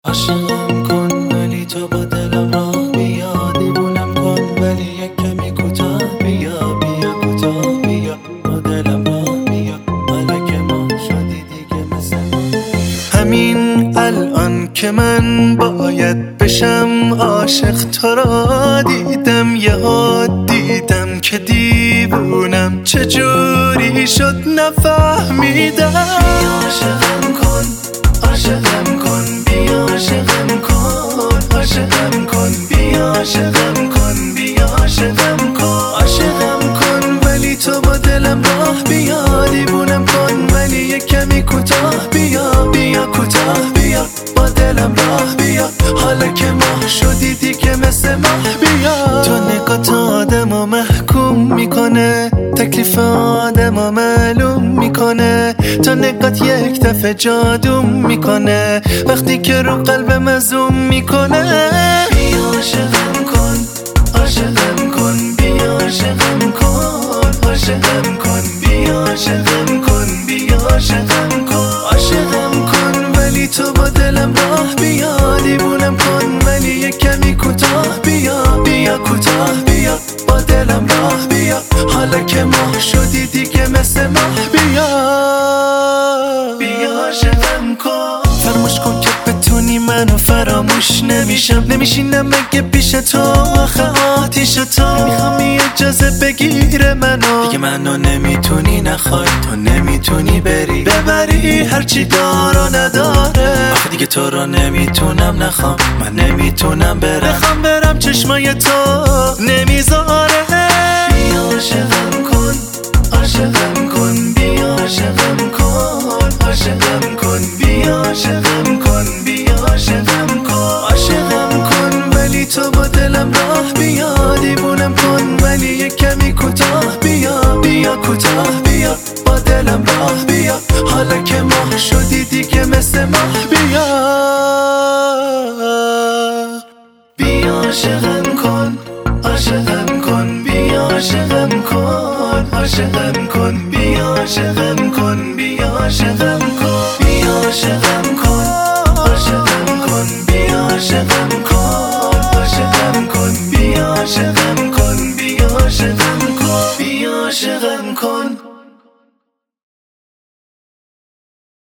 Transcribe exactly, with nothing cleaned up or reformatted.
عاشقم کن ولی تو با دلم راه بیا، دیوونم کن ولی یک کمی کوتاه بیا، بیا کوتاه بیا با دلم راه بیا، حالا که ما شدی دیگه مثل همین الان که من باید بشم عاشق. تو را دیدم یهو دیدم که دیوونم، چجوری شد نفهمیدم. عاشقم کن عاشقم کن بیا، عاشقم کن عاشقم کن بیا، عاشقم کن بیا، عاشقم کن عاشقم کن ولی تو با دلم راه بیا، دیوونم کن ولی یک کمی کوتاه بیا، بیا کوتاه بیا با دلم راه بیا، حالا که ماه شدی دیگه مثل ماه بیا. تو نگات آدمو محکوم میکنه، تکلیف آدمو معلوم میکنه، تو نگات یک دفعه جادوم میکنه، وقتی که رو قلبم زوم میکنه. بیا عاشقم کن عاشقم کن بیا، عاشقم کن عاشقم کن بیا، عاشقم کن بیا، عاشقم کن عاشقم کن ولی تو با دلم راه بیا، دیوونم کن ولی یک کمی کوتاه بیا، بیا کوتاه بیا با دلم راه بیا، حالا که ماه شدی دیگه مثل ماه بیا. بیا عاشقم کن فراموش کن که بتونی منو فراموش نمیشم، نمیشینم مگه پیش تو آخه آتیش تو، نمیخوام اجازه بگیره منو دیگه، منو نمیتونی نخوای، تو نمیتونی بری ببری هرچی دار و نداره، آخه دیگه تو رو نمیتونم نخوام، من نمیتونم برم، بخوام برم چشمای تو نمیذاره. بیا عاشقم کن عاشقم کن بیا، عاشقم کن عاشقم کن بیا، عاشقم کن بیا، عاشقم کن عاشقم کن ولی تو با دلم راه بیا، دیوونم کن ولی یک کمی کوتاه بیا، بیا کوتاه بیا با دلم راه بیا، حالا که ماه شدی دیگه مثل ماه بیا. بیا عاشقم کن عاشقم کن بیا، عاشقم کن عاشقم کن بیا، عاشقم کن بیا، عاشقم کن بیا، عاشقم کن عاشقم کن بیا، عاشقم